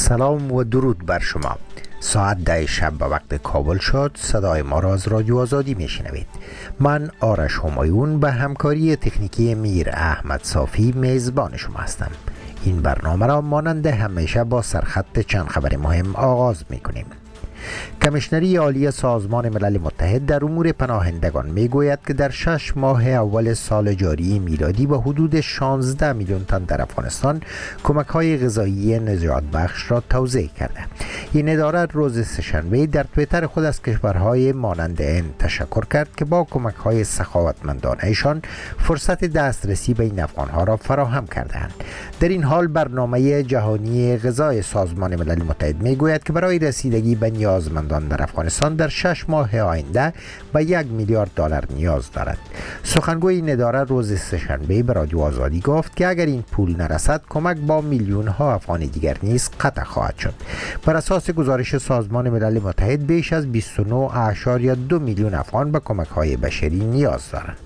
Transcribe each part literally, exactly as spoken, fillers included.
سلام و درود بر شما. ساعت ده شب به وقت کابل شد. صدای ما را از رادیو آزادی میشنوید. من آرش همایون به همکاری تکنیکی میر احمد صافی میزبان شما هستم. این برنامه را مانند همیشه با سرخط چند خبر مهم آغاز میکنیم. کمیشنری عالی سازمان ملل متحد در امور پناهندگان میگوید که در شش ماه اول سال جاری میلادی به حدود شانزده میلیون تن در افغانستان کمک های غذایی نجات بخش را توزیع کرده. این اداره روز سه‌شنبه در توییتر خود از کشورهای مانند هند تشکر کرد که با کمک های سخاوتمندانه ایشان فرصت دسترسی به این افغانها را فراهم کردند. در این حال برنامه جهانی غذای سازمان ملل متحد میگوید که برای رسیدگی به نیازمندان در افغانستان در شش ماه آینده به یک میلیارد دلار نیاز دارد. سخنگوی این اداره روز سه‌شنبه به رادیو آزادی گفت که اگر این پول نرسد کمک با میلیون ها افغان دیگر نیز قطع خواهد شد. بر اساس گزارش سازمان ملل متحد بیش از بیست و نه اشاریه دو میلیون افغان به کمک های بشری نیاز دارند.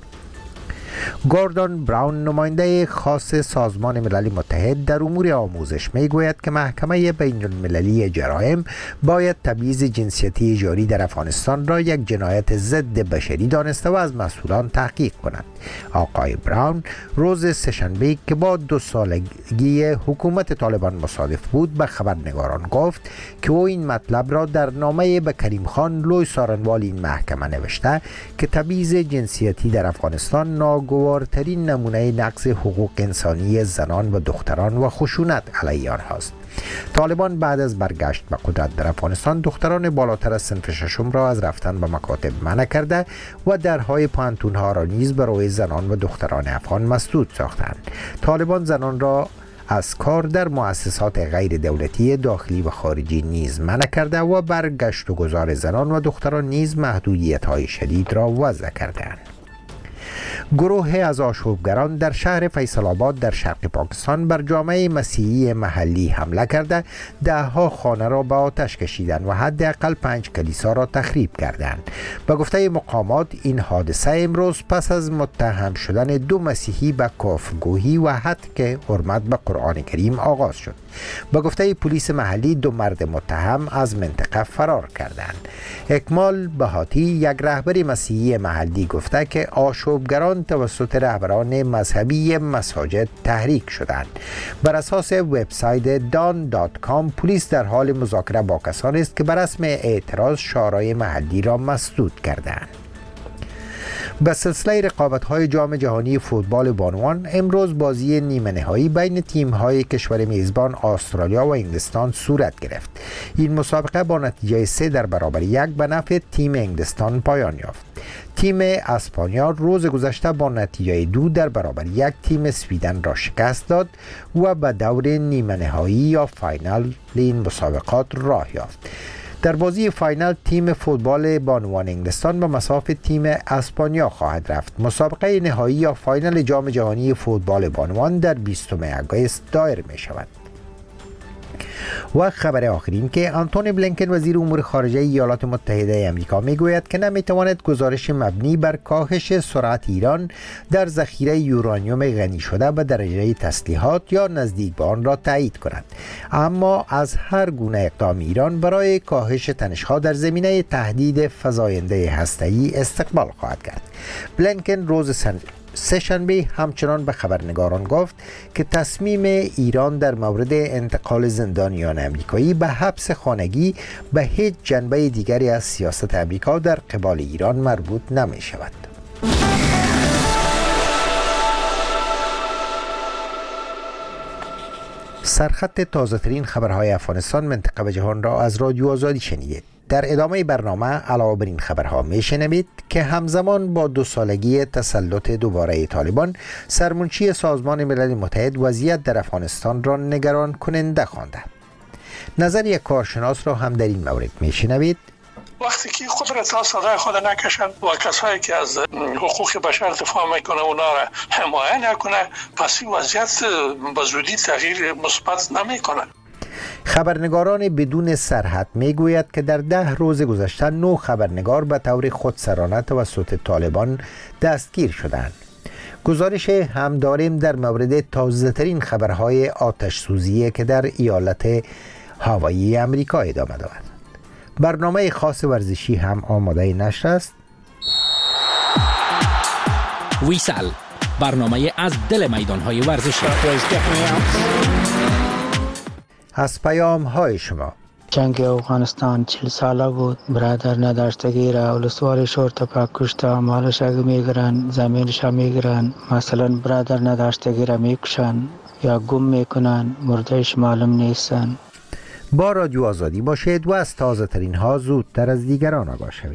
گوردون براون نماینده خاص سازمان ملل متحد در امور آموزش میگوید که محکمه بین المللی جرایم باید تبعیض جنسیتی جاری در افغانستان را یک جنایت ضد بشری دانسته و از مسئولان تحقیق کند. آقای براون روز سه‌شنبه که با دو سالگی حکومت طالبان مصادف بود به خبرنگاران گفت که او این مطلب را در نامه به کریم خان لوی سارنوال این محکمه نوشته که تبعیض جنسیتی در افغانستان ناگوارترین نمونه نقض حقوق انسانی زنان و دختران و خشونت علیه آنهاست. طالبان بعد از برگشت به قدرت در افغانستان دختران بالاتر از صنف ششم را از رفتن به مکاتب منع کرده و درهای پانتونها را نیز برای زنان و دختران افغان مسدود ساختند. طالبان زنان را از کار در مؤسسات غیر دولتی داخلی و خارجی نیز منع کرده و برگشت و گذار زنان و دختران نیز محدودیت‌های شدید را وضع کردند. گروه از آشوبگران در شهر فیصل آباد در شرق پاکستان بر جامعه مسیحی محلی حمله کرده ده ها خانه را به آتش کشیدند و حداقل پنج کلیسا را تخریب کردند. به گفته مقامات این حادثه امروز پس از متهم شدن دو مسیحی به کفرگویی و هتک حرمت به قرآن کریم آغاز شد. به گفته پلیس محلی دو مرد متهم از منطقه فرار کردند. اکمال بهاتی یک رهبر مسیحی محلی گفته که آشوبگران توسط رهبران مذهبی مساجد تحریک شدند. بر اساس وبسایت دان دات کام پلیس در حال مذاکره با کسانی است که بر رسم اعتراض شورای محلی را مسدود کردند. به سلسله رقابت‌های جام جهانی فوتبال بانوان امروز بازی نیمه نهایی بین تیم‌های کشور میزبان استرالیا و انگلستان صورت گرفت. این مسابقه با نتیجه سه در برابر یک به نفع تیم انگلستان پایان یافت. تیم اسپانیا روز گذشته با نتیجه دو در برابر یک تیم سویدن را شکست داد و به دور نیمه نهایی یا فاینال این مسابقات راه یافت. در بازی فاینال تیم فوتبال بانوان انگلستان به مصاف تیم اسپانیا خواهد رفت. مسابقه نهایی یا فاینال جام جهانی فوتبال بانوان در بیستم آگوست دایر می شود. و خبر آخرین که آنتونی بلینکن وزیر امور خارجه ایالات متحده آمریکا میگوید که نمیتواند گزارش مبنی بر کاهش سرعت ایران در ذخیره یورانیوم غنی شده به درجه تسلیحات یا نزدیک به آن را تایید کند، اما از هر گونه اقدام ایران برای کاهش تنش‌ها در زمینه تهدید فزاینده هسته‌ای استقبال خواهد کرد. بلینکن روز سن سه‌شنبه همچنان به خبرنگاران گفت که تصمیم ایران در مورد انتقال زندانیان امریکایی به حبس خانگی به هیچ جنبه دیگری از سیاست امریکا در قبال ایران مربوط نمی شود. سرخط تازه ترین خبرهای افغانستان، منطقه و جهان را از رادیو آزادی شنیدید. در ادامه برنامه علاوه بر این خبرها میشنوید که همزمان با دو سالگی تسلط دوباره طالبان، سرمنشی سازمان ملل متحد وضعیت در افغانستان را نگران کننده خوانده. نظر یک کارشناس را هم در این مورد میشنوید. وقتی که قدرت ها صدای خود نکشند و کسایی که از حقوق بشر دفاع میکنه اونا را حمایت نکنه، پس این وضعیت به زودی تغییر مثبت نمیکنه. خبرنگاران بدون سرحد میگوید که در ده روز گذشته نه خبرنگار به طور خودسرانه توسط طالبان دستگیر شدند. گزارش هم داریم در مورد تازه ترین خبرهای آتش سوزی که در ایالت هوایی امریکا ادامه داد. برنامه خاص ورزشی هم آماده نشر است. ویسل، برنامه از دل میدان‌های ورزشی. از پیام های شما. جنگ افغانستان چهل ساله بود. برادر نداشتگی را ولسوار شورتپا کشته، مالش اگه میگیرن، زمینش هم میگیرن. مثلا برادر نداشتگی را میکشن یا گم میکنن، مردهش معلوم نیستن. با رادیو آزادی باشید و از تازه ترین ها زودتر از دیگران آگاه شوید.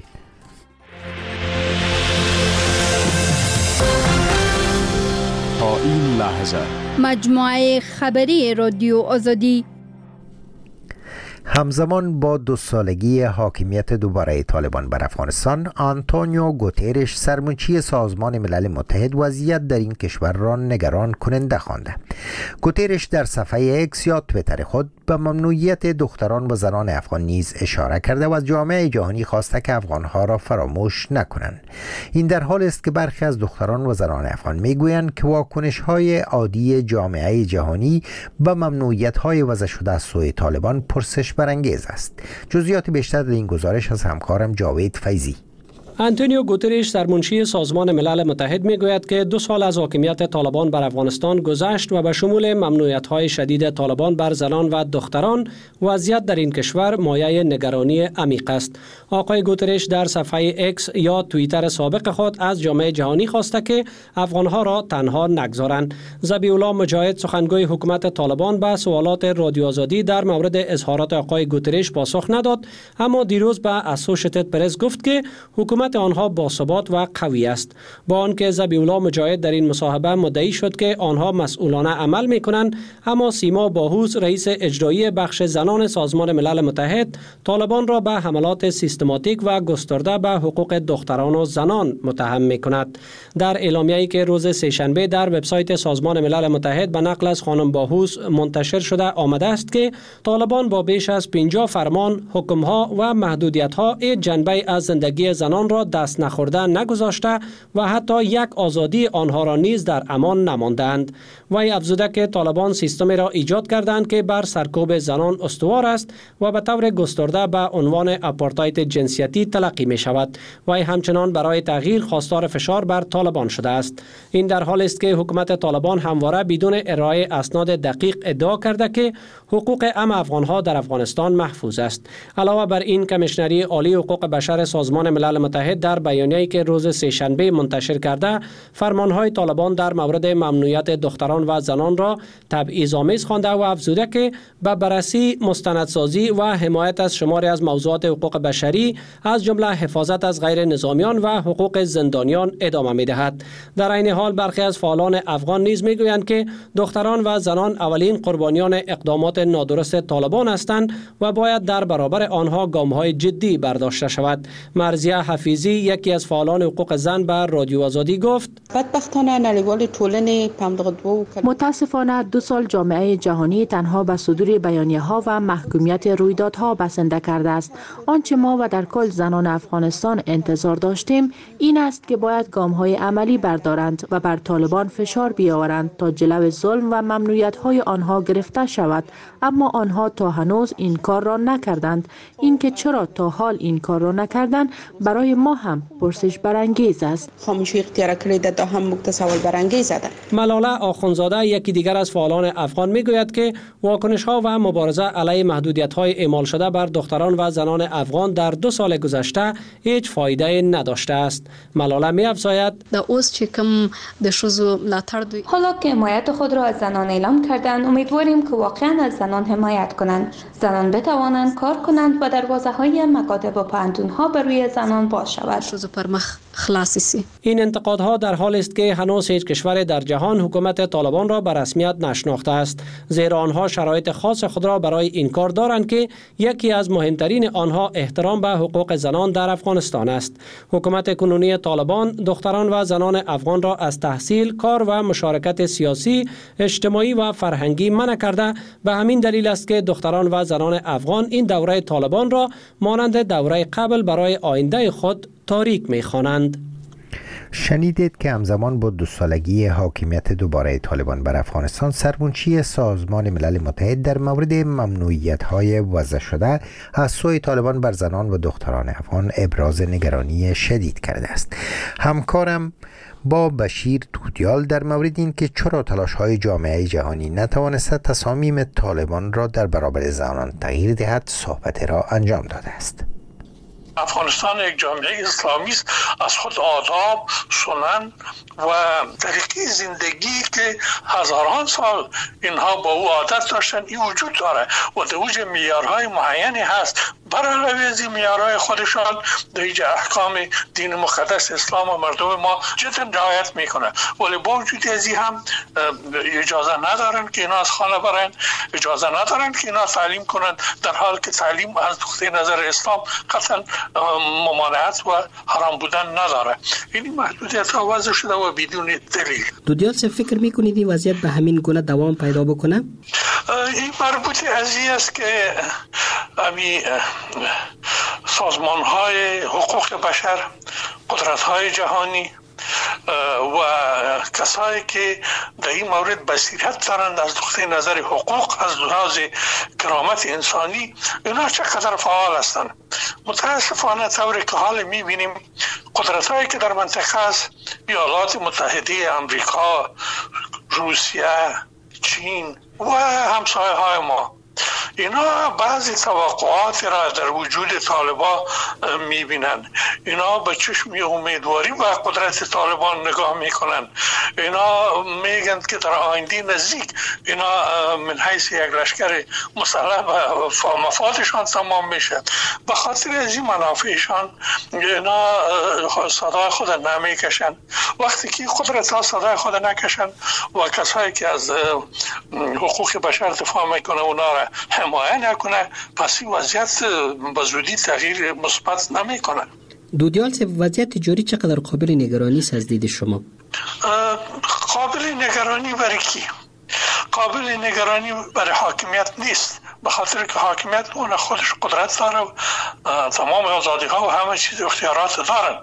تا این لحظه مجموعه خبری رادیو آزادی همزمان با دو سالگی حاکمیت دوباره طالبان بر افغانستان، آنتونیو گوترش سرمنشی سازمان ملل متحد وضعیت در این کشور را نگران کننده خوانده. گوترش در صفحه اکس یا توییتر خود به ممنوعیت دختران و زنان افغان نیز اشاره کرده و از جامعه جهانی خواسته که افغانها را فراموش نکنند. این در حالی است که برخی از دختران و زنان افغان میگویند که واکنش‌های عادی جامعه جهانی به ممنوعیت‌های وضع شده از سوی طالبان پرسش برانگیز است. جزئیات بیشتر در این گزارش از همکارم جاوید فیضی. آنتونیو گوترش سرمنشی سازمان ملل متحد میگوید که دو سال از حاکمیت طالبان بر افغانستان گذشت و به شمول ممنوعیت‌های شدید طالبان بر زنان و دختران، وضعیت در این کشور مایه نگرانی عمیق است. آقای گوترش در صفحه اکس یا توییتر سابق خود از جامعه جهانی خواسته که افغانها را تنها نگذارند. ذبیح الله مجاهد، سخنگوی حکومت طالبان، به سوالات رادیو آزادی در مورد اظهارات آقای گوترش پاسخ نداد، اما دیروز به اسوشیتد پرس گفت که حکومت آنها باثبات و قوی است. با آنکه ذبیح الله مجاهد در این مصاحبه مدعی شد که آنها مسئولانه عمل می‌کنند، اما سیما باهوس، رئیس اجرایی بخش زنان سازمان ملل متحد، طالبان را به حملات سیستماتیک و گسترده به حقوق دختران و زنان متهم می‌کند. در اعلامیه‌ای که روز سه‌شنبه در وبسایت سازمان ملل متحد به نقل از خانم باهوس منتشر شده آمده است که طالبان با بیش از پنجاه فرمان، حکم‌ها و محدودیت‌ها این جنبه از زندگی زنان را دست نخورده نگذاشته و حتی یک آزادی آنها را نیز در امان نماندند. وی افزوده که طالبان سیستمی را ایجاد کردند که بر سرکوب زنان استوار است و به طور گسترده به عنوان آپارتاید جنسیتی تلقی می شود. وی همچنان برای تغییر خواستار فشار بر طالبان شده است. این در حالی است که حکومت طالبان همواره بدون ارائه اسناد دقیق ادعا کرده که حقوق عام افغانها در افغانستان محفوظ است. علاوه بر این، کمیشنری عالی حقوق بشر سازمان ملل متحد در بیانیه‌ای که روز سه‌شنبه منتشر کرده، فرمانهای طالبان در مورد ممنوعیت دختران و زنان را تبعیض‌آمیز خوانده و افزوده که به بررسی، مستندسازی و حمایت از شماری از موضوعات حقوق بشری از جمله حفاظت از غیر نظامیان و حقوق زندانیان ادامه می‌دهد. در این حال برخی از فعالان افغان نیز می‌گویند که دختران و زنان اولین قربانیان اقدامات نادرست طالبان هستند و باید در برابر آنها گام‌های جدی برداشته شود. مرضیه حفیظی، یکی از فعالان حقوق زن، بر رادیو آزادی گفت: بدبختانه نړیوال ټولنې متاسفانه دو سال جامعه جهانی تنها به صدور بیانیه‌ها و محکومیت رویدادها بسنده کرده است. آنچه ما و در کل زنان افغانستان انتظار داشتیم این است که باید گام‌های عملی بردارند و بر طالبان فشار بیاورند تا جلو ظلم و ممنوعیت‌های آنها گرفته شود، اما آنها تا هنوز این کار را نکردند. اینکه چرا تا حال این کار را نکردند برای ما هم پرسش برانگیز است. خاموشی اختیار کردید تا هم متصور برانگیز است. ملاله آخوندزاده، یکی دیگر از فعالان افغان، میگوید که واکنش‌ها و مبارزه علیه محدودیت‌های اعمال شده بر دختران و زنان افغان در دو سال گذشته هیچ فایده نداشته است. ملاله می‌افزاید: حالا که حمایت خود را از زنان اعلام کردند، امیدواریم که واقعاً از زنان حمایت کنند. زنان بتوانند کار کنند و دروازه‌های مکاتب و پوهنتون‌ها بر روی زنان باز شود. این انتقادها در حالی است که هنوز هیچ کشور در جهان حکومت طالبان را به رسمیت نشناخته است، زیرا آنها شرایط خاص خود را برای این کار دارند که یکی از مهمترین آنها احترام به حقوق زنان در افغانستان است. حکومت کنونی طالبان دختران و زنان افغان را از تحصیل، کار و مشارکت سیاسی، اجتماعی و فرهنگی منع کرده. به همین دلیل است که دختران و زنان افغان این دوره طالبان را مانند دوره قبل برای آینده خود تاریک می‌خوانند. شنیدید که همزمان با دو سالگی حاکمیت دوباره طالبان بر افغانستان، سرمنشی سازمان ملل متحد در مورد ممنوعیت‌های وضع شده از سوی طالبان بر زنان و دختران افغان ابراز نگرانی شدید کرده است. همکارم با بشیر دودیال در مورد این که چرا تلاش‌های جامعه جهانی نتوانسته تصامیم طالبان را در برابر زنان تغییر دهد صحبت را انجام داده است. افغانستان یک جامعه اسلامی است، از خود آداب، سنن و طریقه زندگی که هزاران سال اینها با او عادت داشتن این وجود داره و در اوج معیارهای معینی هست. بر علاوه از این معیارهای خودشان در احکام دین مقدس اسلام و مردم ما جدا رعایت میکنه، ولی با وجود از این هم اجازه ندارن که اینا از خانه برن، اجازه ندارن که اینا تعلیم کنن، در حال که تعلیم از نقطه نظر اسلام قطعا ممانعت و حرام بودن نداره. این محدودیت ها وضع شده و بدون دلیل. دودیال چه فکر میکنید این وضعیت به همین گونه دوام پیدا بکنه؟ این مربوط از این است که امی سازمان های حقوق بشر، قدرت های جهانی و کسایی که در این مورد بصیرت دارند از نقطه نظر حقوق، از لحاظ کرامت انسانی، اینا چقدر فعال هستند. متاسفانه طوری که حال میبینیم قدرت هایی که در منطقه است، ایالات متحده امریکا، روسیه، چین و همسایه های ما، اینا بعضی توقعات را در وجود طالبان میبینن. اینا به چشم امیدواری و قدرت طالبان نگاه میکنن. اینا میگن که در آینده نزدیک اینا من حیث یک لشکر مسلح و مفادشان تمام میشه. به خاطر از این منافعشان اینا صدای خود نمیکشن. وقتی که قدرت ها صدای خود نکشن و کسایی که از حقوق بشر دفاع میکنه اونا را حمایت نکنه، پس این وضعیت به زودی تغییر مثبت نمیکنه. دودیال صاحب، وضعیت جاری چقدر قابل نگرانی است از دید شما؟ قابل نگرانی برای کی؟ قابل نگرانی برای حاکمیت نیست، به خاطر که حاکمیت اون خودش قدرت داره و تمام آزادی ها و همه چیز اختیارات دارن.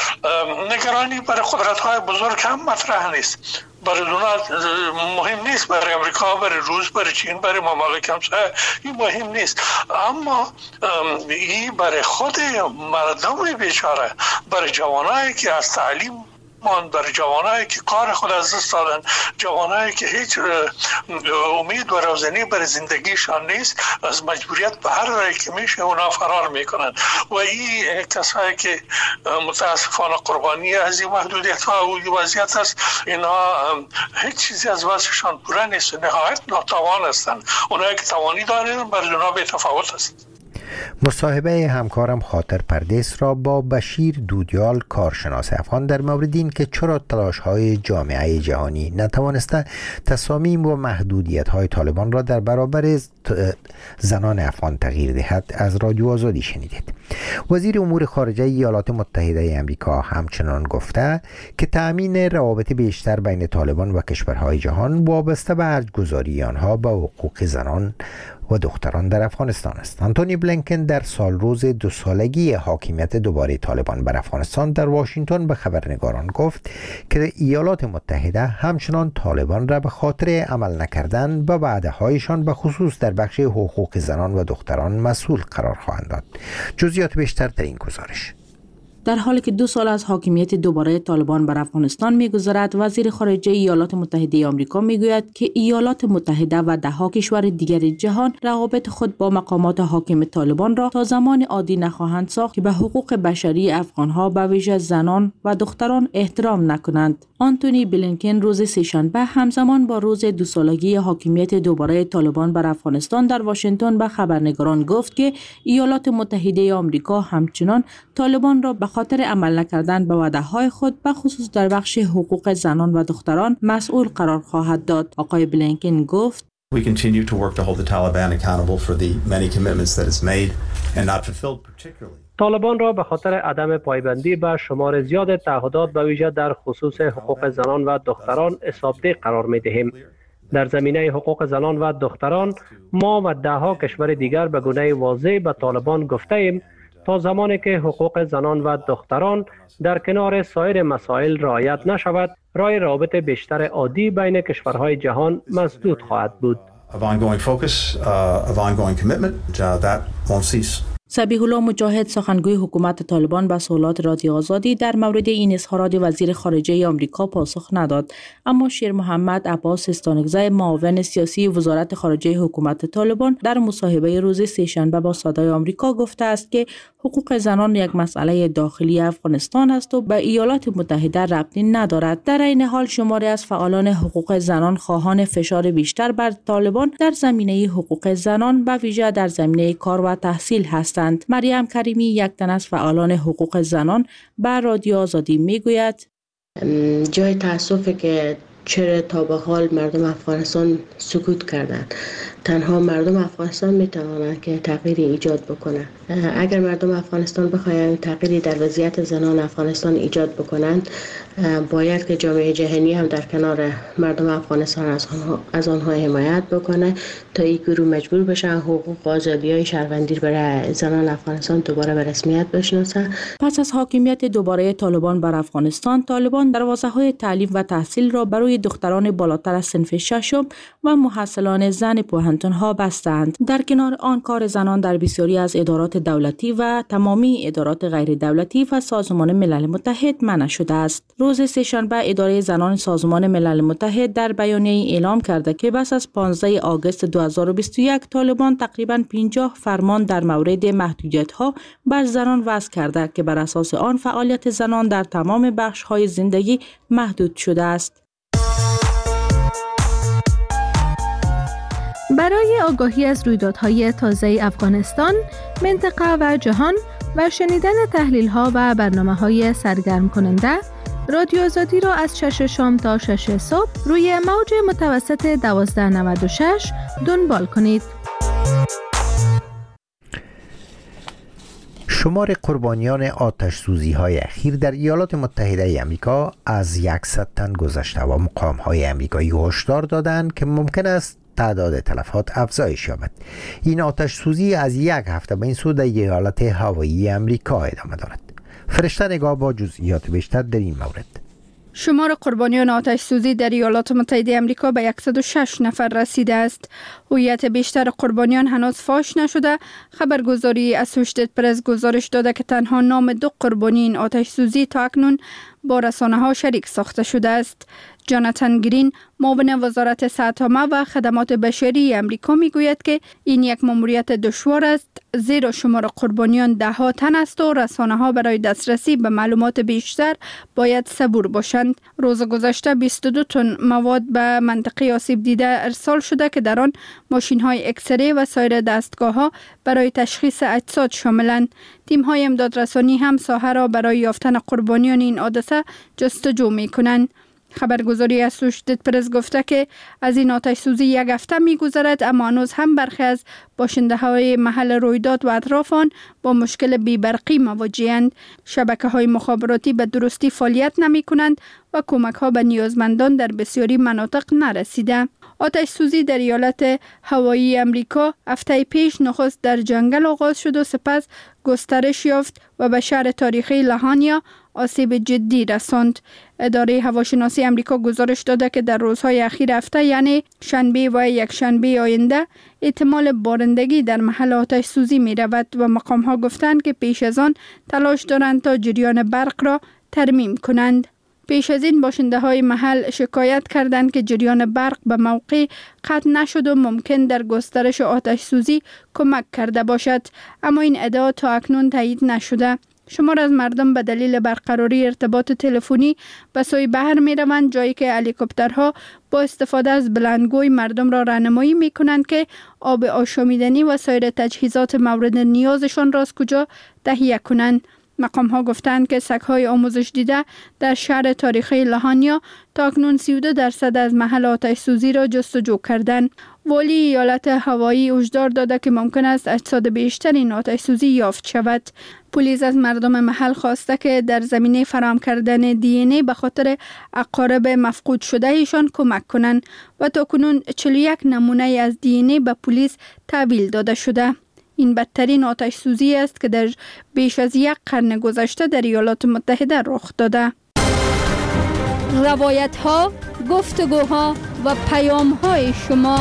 نگرانی برای قدرت های بزرگ هم مطرح نیست. برای دونات مهم نیست، برای امریکا، برای روس، برای چین، برای ممالک همسایه این مهم نیست، اما این برای خود مردم بیچاره، برای جوانایی که از تعلیم من، برای جوانایی که کار خود از دست دادن، جوانایی که هیچ امید و روزنی برای زندگیشان نیست، از مجبوریت به هر رای که میشه اونا فرار میکنن و این کسایی که متاسفانه قربانی از این محدودیت ها و این وضعیت است، اینا هیچ چیزی از وضعشان پوره نیست، نهایت ناتوان هستند. اونایی که توانی دارن برای اونا به تفاوت است. مصاحبه همکارم خاطر پردیس را با بشیر دودیال، کارشناس افغان، در مورد این که چرا تلاش‌های جامعه جهانی نتوانسته تصامیم و محدودیت‌های طالبان را در برابر زنان افغان تغییر دهد از رادیو آزادی شنیدید. وزیر امور خارجه ایالات متحده آمریکا همچنان گفته که تأمین روابط بیشتر بین طالبان و کشورهای جهان وابسته به ارجگذاری آنها به حقوق زنان و دختران در افغانستان است. آنتونی بلینکن در سال روز دو سالگی حاکمیت دوباره طالبان بر افغانستان در واشنگتن به خبرنگاران گفت که ایالات متحده همچنان طالبان را به خاطر عمل نکردن به وعده‌هایشان به خصوص در بخش حقوق زنان و دختران مسئول قرار خواهند داد. جزئیات بیشتر در این گزارش. در حالی که دو سال از حاکمیت دوباره طالبان بر افغانستان می‌گذرد، وزیر خارجه ایالات متحده آمریکا میگوید که ایالات متحده و ده‌ها کشور دیگر جهان روابط خود با مقامات حاکم طالبان را تا زمان عادی نخواهند ساخت که به حقوق بشری افغان‌ها به ویژه زنان و دختران احترام نکنند. آنتونی بلینکن روز سه‌شنبه همزمان با روز دو سالگی حاکمیت دوباره طالبان بر افغانستان در واشنگتن به خبرنگاران گفت که ایالات متحده آمریکا همچنان طالبان را به خاطر عمل نکردن به وعده‌های خود به خصوص در بخش حقوق زنان و دختران مسئول قرار خواهد داد. آقای بلینکن گفت: We continue to work to hold the Taliban accountable for the many commitments that it's made and not fulfilled particularly. طالبان را به خاطر عدم پایبندی به شمار زیاد تعهدات به ویژه در خصوص حقوق زنان و دختران حسابدهی قرار می‌دهیم. در زمینه حقوق زنان و دختران ما و ده‌ها کشور دیگر به گونه واضح به طالبان گفته‌ایم تا زمانی که حقوق زنان و دختران در کنار سایر مسائل رعایت نشود، راه رابط بیشتر عادی بین کشورهای جهان مسدود خواهد بود. Of ongoing focus, uh, of ongoing commitment, uh, that won't cease. صبیح الله مجاهد سخنگوی حکومت طالبان به سوالات رادیو آزادی در مورد این اظهارات وزیر خارجه آمریکا پاسخ نداد، اما شیر محمد عباس استانکزی معاون سیاسی وزارت خارجه حکومت طالبان در مصاحبه روز سه‌شنبه با صدای آمریکا گفته است که حقوق زنان یک مسئله داخلی افغانستان است و به ایالات متحده ربطی ندارد. در این حال شماری از فعالان حقوق زنان خواهان فشار بیشتر بر طالبان در زمینه حقوق زنان به ویژه در زمینه کار و تحصیل هستند. مریم کریمی یک تن از فعالان حقوق زنان به رادیو آزادی میگوید جای تأسفه که چرا تا به حال مردم افغانستان سکوت کردند. تنها مردم افغانستان میتوانند که تغییری ایجاد بکنند. اگر مردم افغانستان بخواهند تغییری در وضعیت زنان افغانستان ایجاد بکنند، باید که جامعه جهانی هم در کنار مردم افغانستان از آنها از آنها حمایت بکنه تا این گروه مجبور بشن حقوق و آزادی‌های شهروندی برای زنان افغانستان دوباره به رسمیت بشناسن. پس از حاکمیت دوباره طالبان بر افغانستان، طالبان دروازه‌های تعلیم و تحصیل را برای دختران بالاتر از صنف ششم و محصلان زن پوهنتون‌ها بستند. در کنار آن کار زنان در بسیاری از ادارات دولتی و تمامی ادارات غیر دولتی و سازمان ملل متحد منع شده است. روز سه‌شنبه اداره زنان سازمان ملل متحد در بیانیه اعلام کرده که پس از پانزده آگوست دو هزار و بیست و یک طالبان تقریباً پنجاه فرمان در مورد محدودیت‌ها بر زنان وضع کرده که بر اساس آن فعالیت زنان در تمام بخش‌های زندگی محدود شده است. برای آگاهی از رویدادهای تازه افغانستان، منطقه و جهان و شنیدن تحلیل‌ها و برنامه‌های سرگرم کننده، رادیو آزادی را از شش شام تا شش صبح روی موج متوسط دوازده نود و شش دنبال کنید. شمار قربانیان آتش سوزی های اخیر در ایالات متحده آمریکا از صد تن گذشته و مقام های آمریکایی هشدار دادند که ممکن است تعداد تلفات افزایش یابد. این آتش سوزی از یک هفته به این سو در ایالت هاوایی آمریکا ادامه دارد. فرشته نگاه با جزئیات بیشتر در این مورد. شمار قربانیان آتش سوزی در ایالات متحده آمریکا به صد و شش نفر رسیده است. هویت بیشتر قربانیان هنوز فاش نشده. خبرگزاری اسوشیتد پرس گزارش داده که تنها نام دو قربانی این آتش سوزی تا اکنون با رسانه ها شریک ساخته شده است. جاناتان گرین، معاون وزارت صحت عامه و خدمات بشری آمریکا میگوید که این یک ماموریت دشوار است، زیرا شمار قربانیان ده ها تن است و رسانه ها برای دسترسی به معلومات بیشتر باید صبور باشند. روز گذشته بیست و دو تن مواد به منطقه آسیب دیده ارسال شده که در آن ماشین های اکسره و سایر دستگاه ها برای تشخیص اجساد شاملند. تیم های امدادرسانی هم ساحه را برای یافتن قربانیان این حادثه جستجو می کنند. خبرگزاری اسوشیتد پرس گفته که از این آتش سوزی یک هفته می گذرد، اما هنوز هم برخی از باشنده های محل رویداد و اطراف آن با مشکل بی‌برقی مواجه‌اند. شبکه های مخابراتی به درستی فعالیت نمی کنند و کمک ها به نیازمندان در بسیاری مناطق نرسیده. آتش سوزی در ایالت هاوایی امریکا هفته پیش نخست در جنگل آغاز شد و سپس گسترش یافت و به شهر تاریخی لهانیا آسیب جدی رساند. اداره هواشناسی امریکا گزارش داده که در روزهای اخیر هفته یعنی شنبه و یک شنبه آینده احتمال بارندگی در محل آتش سوزی می رود و مقام ها گفتند که پیش از آن تلاش دارند تا جریان برق را ترمیم کنند. پیش از این باشنده های محل شکایت کردند که جریان برق به موقع قطع نشد و ممکن در گسترش آتش سوزی کمک کرده باشد، اما این ادعا تا اکنون تایید نشده. شمار از مردم به دلیل برقراری ارتباط تلفنی به سوی بحر می روند، جایی که هلیکوپترها با استفاده از بلندگوی مردم را راهنمایی می کنند که آب آشامیدنی و سایر تجهیزات مورد نیازشان را از کجا تهیه کنند. مقام ها گفتند که سگ‌های آموزش دیده در شهر تاریخی لهانیا تا اکنون سی و دو درصد از محل آتش سوزی را جستجو کردند. والی ایالت هاوایی هشدار داده که ممکن است اجساد بیشتر این آتش سوزی یافت شود. پلیس از مردم محل خواسته که در زمینه فراهم کردن دی این ای به خاطر اقارب مفقود شده ایشان کمک کنند و تا کنون چهل و یک نمونه از دی این ای به پلیس تحویل داده شده. این بدترین آتش سوزی است که در بیش از یک قرن گذشته در ایالات متحده رخ داده. روایت ها، گفتگوها و پیام های شما.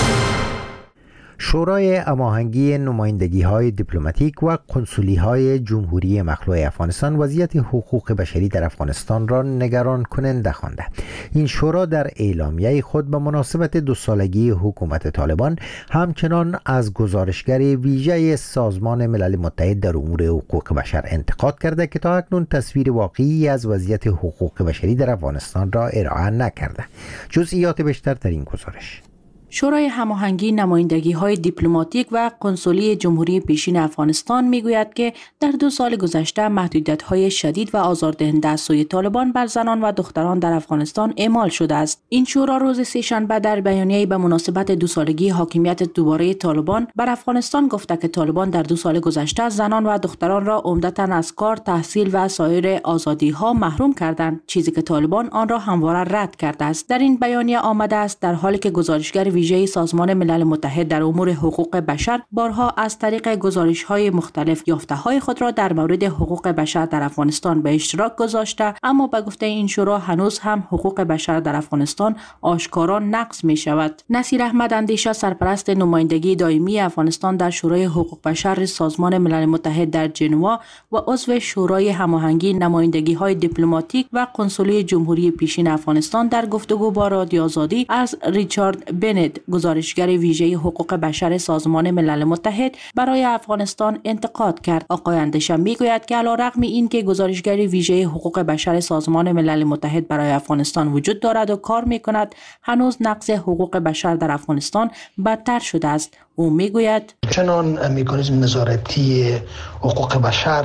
شورای هماهنگی نمایندگی‌های دیپلماتیک و کنسولی‌های جمهوری مخلوع افغانستان وضعیت حقوق بشری در افغانستان را نگران کننده خوانده. این شورا در اعلامیه خود به مناسبت دو سالگی حکومت طالبان همچنان از گزارشگر ویژه سازمان ملل متحد در امور حقوق بشر انتقاد کرده که تا اکنون تصویر واقعی از وضعیت حقوق بشری در افغانستان را ارائه نکرده. جزئیات بیشتر در این گزارش. شورای هماهنگی نمایندگی‌های دیپلماتیک و کنسولی جمهوری پیشین افغانستان میگوید که در دو سال گذشته محدودیت‌های شدید و آزاردهنده از سوی طالبان بر زنان و دختران در افغانستان اعمال شده است. این شورا روز سه‌شنبه در بیانیه‌ای به مناسبت دو سالگی حاکمیت دوباره طالبان بر افغانستان گفته که طالبان در دو سال گذشته زنان و دختران را عمدتاً از کار، تحصیل و سایر آزادی‌ها محروم کردند، چیزی که طالبان آن را همواره رد کرده است. در این بیانیه آمده است در حالی که گزارشگر ویژه سازمان ملل متحد در امور حقوق بشر بارها از طریق گزارش‌های مختلف یافته‌های خود را در مورد حقوق بشر در افغانستان به اشتراک گذاشته، اما به گفته این شورا هنوز هم حقوق بشر در افغانستان آشکارا نقض می‌شود. نصیر احمد اندیشه، سرپرست نمایندگی دائمی افغانستان در شورای حقوق بشر سازمان ملل متحد در ژنوا و عضو شورای هماهنگی نمایندگی‌های دیپلماتیک و کنسولی جمهوری پیشین افغانستان، در گفتگو با رادیو آزادی از ریچارد بنت، گزارشگر ویژه حقوق بشر سازمان ملل متحد برای افغانستان، انتقاد کرد. آقای اندیشه میگوید که علیرغم اینکه گزارشگر ویژه حقوق بشر سازمان ملل متحد برای افغانستان وجود دارد و کار میکند، هنوز نقض حقوق بشر در افغانستان بدتر شده است. او میگوید چنان مکانیزم نظارتی حقوق بشر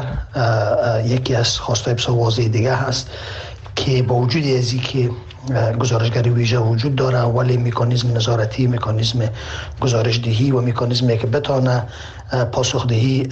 یکی از خواستهای بسیار واضح دیگه هست که با وجود از اینکه گزارشگری ویژه وجود داره، ولی مکانیزم نظارتی، مکانیزم گزارش دهی و مکانیزمی که بتونه پاسخدهی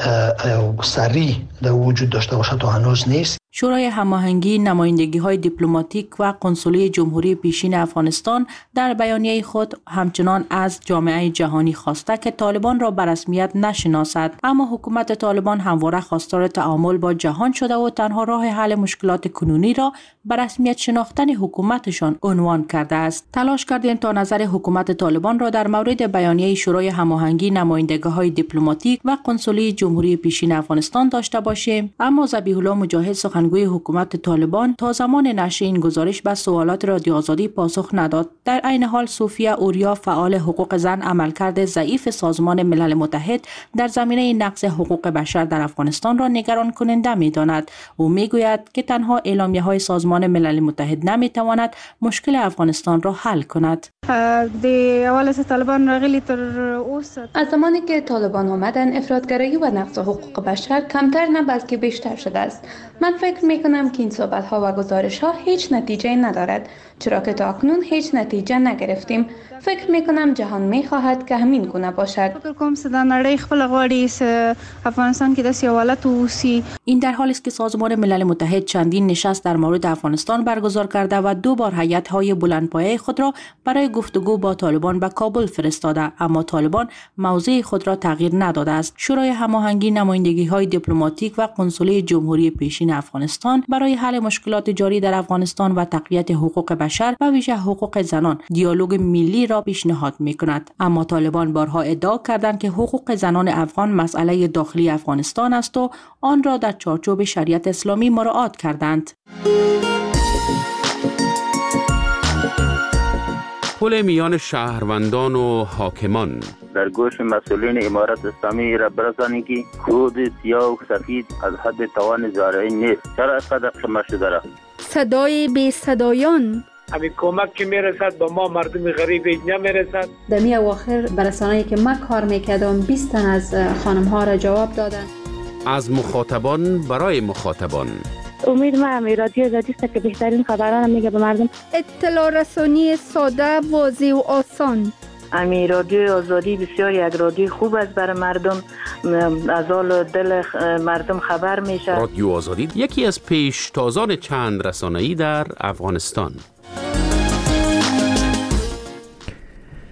سریع در وجود داشته باشه تا هنوز نیست. شورای هماهنگی نمایندگی‌های دیپلماتیک و کنسولی جمهوری پیشین افغانستان در بیانیه خود همچنان از جامعه جهانی خواسته که طالبان را به رسمیت نشناسد، اما حکومت طالبان همواره خواستار تعامل با جهان شده و تنها راه حل مشکلات کنونی را به رسمیت شناختن حکومتشان عنوان کرده است. تلاش کردیم تا نظر حکومت طالبان را در مورد بیانیه شورای هماهنگی نمایندگی‌های دیپلماتیک و کنسولی جمهوری پیشین افغانستان داشته باشیم، اما ذبیح الله مجاهد، سخنگوی حکومت طالبان، تا زمان نشر این گزارش به سوالات رادیو آزادی پاسخ نداد. در عین حال صوفیا اوریا، فعال حقوق زن، عملکرد ضعیف سازمان ملل متحد در زمینه نقض حقوق بشر در افغانستان را نگران کننده می‌داند. او میگوید که تنها اعلامیه‌های سازمان ملل متحد نمی‌تواند مشکل افغانستان را حل کند. از زمانی که طالبان آمدن، افراطگرایی و نقض حقوق بشر کمتر نه بلکه بیشتر شده است. من فکر می کنم که این صحبت ها و گزارش ها هیچ نتیجه ندارد، چرا که تا اکنون هیچ نتیجه نگرفتیم. فکر می کنم جهان می خواهد که همین گونه باشد. افغانستان که دست حالت اوسی. این در حالی است که سازمان ملل متحد چندین نشست در مورد افغانستان برگزار کرده و دو بار هیئت‌های بلندپایه خود را برای گفتگو با طالبان به کابل فرستاده، اما طالبان موضع خود را تغییر نداده است. شورای هماهنگی نمایندگی‌های دیپلماتیک و کنسولی جمهوری پیشین افغانستان برای حل مشکلات جاری در افغانستان و تقویت حقوق بشر و ویژه حقوق زنان دیالوگ ملی را پیشنهاد می‌کند، اما طالبان بارها ادعا کردند که حقوق زنان افغان مسئله داخلی افغانستان است و آن را در چارچوب شریعت اسلامی مراعات کردند. پل میان شهروندان و حاکمان در گوش مسئولین امارت اسلامی را برسانید که خود سیاه و سفید از حد توان زارعی نیست. چرا اینقدر خمه شده را؟ صدای بی صدایان. همین کمک که میرسد به ما مردم غریب نمیرسد. در می اواخر برسانه‌ای که من کار میکردم بیست تن از خانم ها را جواب دادن. از مخاطبان برای مخاطبان. امید ما همی رادیو آزادی است که بهترین خبران میگه به مردم. اطلاع رسانی ساده، واضح و آسان. امی رادیو آزادی بسیار یک رادیو خوب است برای مردم، از حال دل مردم خبر میشه. رادیو آزادی یکی از پیشتازان چند رسانه‌ای در افغانستان.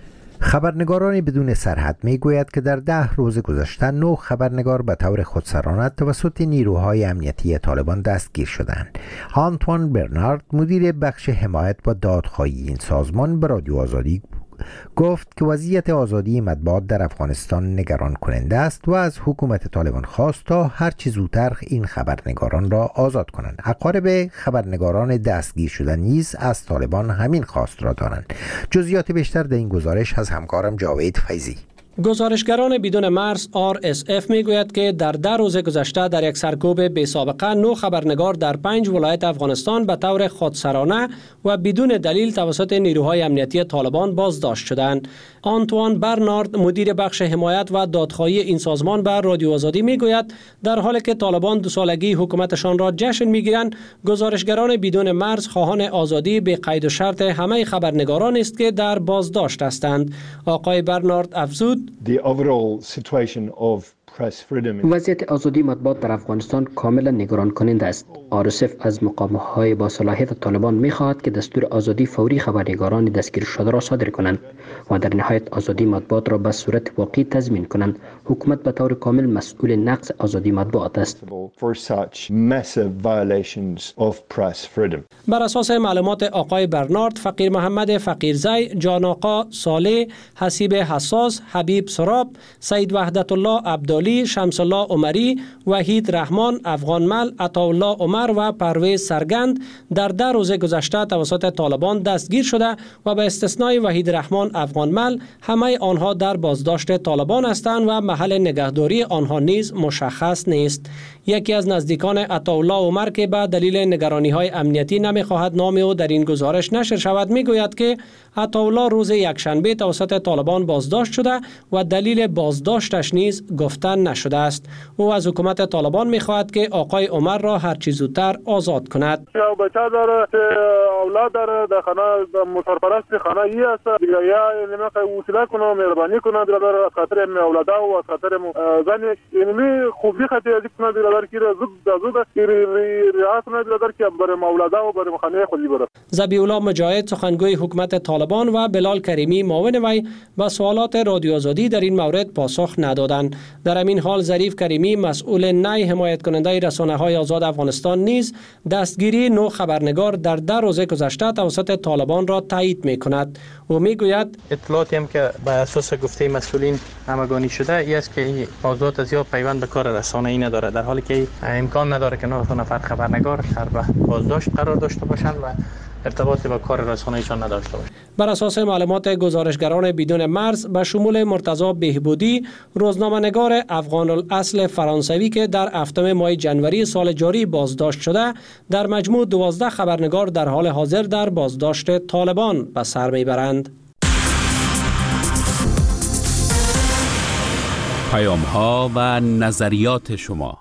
خبرنگاران بدون سرحد می گوید که در ده روز گذشته نه خبرنگار به طور خودسرانه توسط نیروهای امنیتی طالبان دستگیر شدند. آنتوان برنارد مدیر بخش حمایت و دادخواهی این سازمان به رادیو آزادی گفت که وضعیت آزادی مطبوعات در افغانستان نگران کننده است و از حکومت طالبان خواست تا هر چه زودتر این خبرنگاران را آزاد کنند. اقارب خبرنگاران دستگیر شده نیز از طالبان همین خواست را دارند. جزئیات بیشتر در این گزارش از همکارم جاوید فیضی. گزارشگران بدون مرز آر اس اف میگوید که در ده روز گذشته در یک سرکوب بی سابقه نه خبرنگار در پنج ولایت افغانستان به طور خودسرانه و بدون دلیل توسط نیروهای امنیتی طالبان بازداشت شدند. آنتوان برنارد مدیر بخش حمایت و دادخواهی این سازمان به رادیو آزادی میگوید در حالی که طالبان دو سالگی حکومتشان را جشن میگیرند، گزارشگران بدون مرز خواهان آزادی به قید و شرط همه خبرنگاران است که در بازداشت هستند. آقای برنارد افزود: The overall situation of وضعیت آزادی مطبوعات در افغانستان کاملا نگران کننده است. آر اس اف از مقام‌های با صلاحیت طالبان می‌خواهد که دستور آزادی فوری خبرنگاران دستگیر شده را صادر کنند و در نهایت آزادی مطبوعات را به صورت واقعی تضمین کنند. حکومت به طور کامل مسئول نقض آزادی مطبوعات است. بر اساس معلومات آقای برنارد، فقیر محمد فقیرزی، جان آقا صالح، حسیب حساس، حبیب سراب، سید وحدت الله عبدالی، شمس الله عمری، وحید رحمان، افغان مل، عطاالله عمر و پرویز سرگند در ده روز گذشته توسط طالبان دستگیر شده و به استثنای وحید رحمان افغان مل همه آنها در بازداشت طالبان هستند و محل نگهداری آنها نیز مشخص نیست. یکی از نزدیکان عطاالله عمر که به دلیل نگرانی‌های امنیتی نمی‌خواهد نام او در این گزارش نشر شود میگوید که عطاالله روز یکشنبه توسط طالبان بازداشت شده و دلیل بازداشتش نیز گفتن نشده است. او از حکومت طالبان می‌خواهد که آقای عمر را هر چه زودتر آزاد کند. یا بچه داره، اولاد داره، در خانه مسافرت خانه ای است. دیگه یا نمی‌خواد وصله کنه، مهربانی کنه برادر، از خاطر می اولادا و از خاطر زن اینمی خوبی خاطر از کنه برادر که زود زود رعایت کنه برادر که برای اولادا و برای خانه خودی بره. ذبیح الله مجاهد سخنگوی حکومت طالبان و بلال کریمی معاون وی به سوالات رادیو آزادی در این مورد پاسخ ندادند. در همین حال ظریف کریمی مسئول نی حمایت کننده رسانه‌های آزاد افغانستان نیز دستگیری نو خبرنگار در ده روز گذشته توسط طالبان را تایید می‌کند. او میگوید اطلاعاتی هم که بر اساس گفته مسئولین همگانی شده ای است که این موضوعات زیاد پیوند به کار رسانه‌ای نداره، در حالی که امکان نداره که نه نفر خبرنگار در بازداشت قرار داشته باشند و ارتباطی با کار رسانه‌ایشان نداشته باشند. بر اساس معلومات گزارشگران بدون مرز به شمول مرتضی بهبودی، روزنامه‌نگار افغان الاصل فرانسوی که در هفتم ماه جنوری سال جاری بازداشت شده، در مجموع دوازده خبرنگار در حال حاضر در بازداشت طالبان به سر میبرند. پیام‌ها و نظریات شما.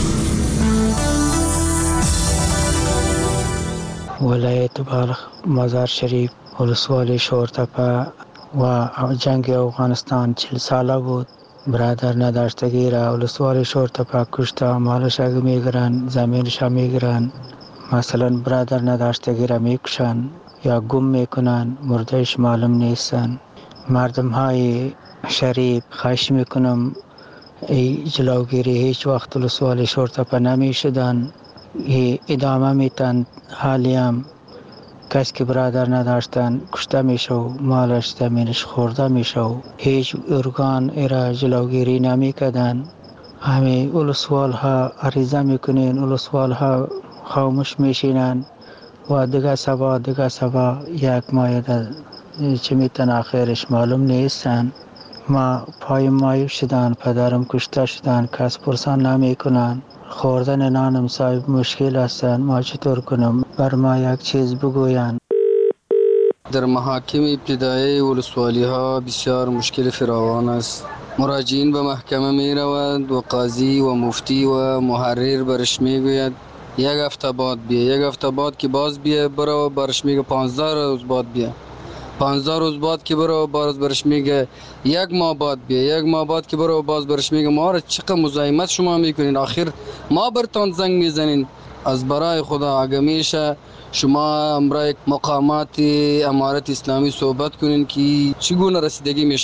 ولایت بلخ، مزار شریف، ولسوالی شورتپه و جنگ افغانستان چهل ساله بود. برادر نداشتگی را ولسوالی شورتپه کشته، مالش اگه میگرن، زمینش میگرن. مثلا برادر نداشتگی را میکشن یا گم میکنن، مردهش معلوم نیستن. مردم های شریف خواهش میکنم ای جلوگیری هیچ وقت ولسوالی شورتپه نمیشدن، ادامه میتن. حالی هم کسی که برادر نداشتن کشته میشه و مالش زمینش خورده میشه و هیچ ارگان ایرا جلوگیری نمیکردن. همه ولسوال ها عریضه میکنین، ولسوال ها خاموش میشینن و دیگه سبا دیگه سبا یک ماه چه میتن آخرش معلوم نیستن. ما پای مایو شدن، پدرم کشته شدن، کس پرسان نمیکنن. خوردن نانم صاحب مشکل هستن، ما چطور کنم؟ بر ما یک چیز بگوین. در محاکم ابتدایی ولسوالی ها بسیار مشکل فراوان است. مراجعین به محکمه می روند و قاضی و مفتی و محرر برش می گوید یک هفته بعد بیا، یک هفته بعد که باز بیا برو، برش میگه پانزده روز بعد بیا، پانزده روز بعد که برو باز برش میگه یک ماه بعد بیا، یک ماه بعد که برو باز برش میگه ما را چقدر مزاحمت شما میکنین، آخر ما برتان زنگ میزنین. از برای خدا اگه میشه شما امرای مقامات امارت اسلامی صحبت کنین که چگونه رسیدگی میشه.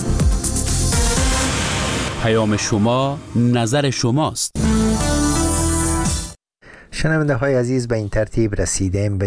پیام شما نظر شماست. شنونده های عزیز، به این ترتیب رسیدیم به